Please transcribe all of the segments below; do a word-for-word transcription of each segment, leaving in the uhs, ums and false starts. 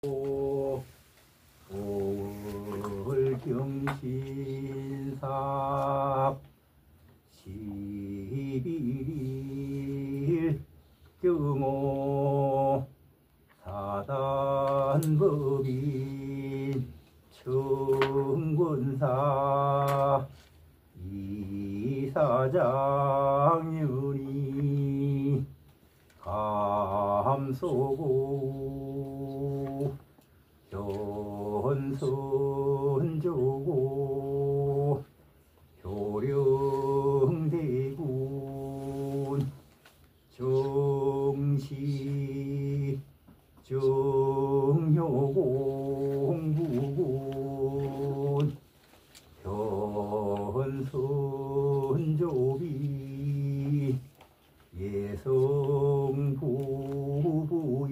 올경신사 십일일 경호 사단법인 청권사 이사장윤이 감소고 현선조고 효령대군 정시 정효공부군 현선조비 예성부부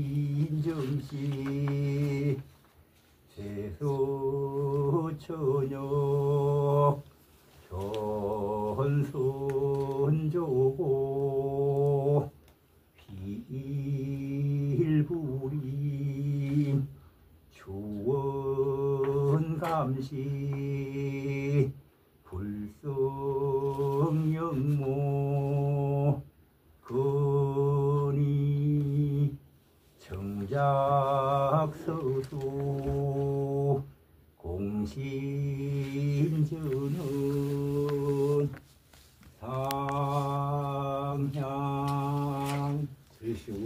인정시 세소처녀 현선조고 비일부림 주원감시 불성영모 건의 정작서수 공시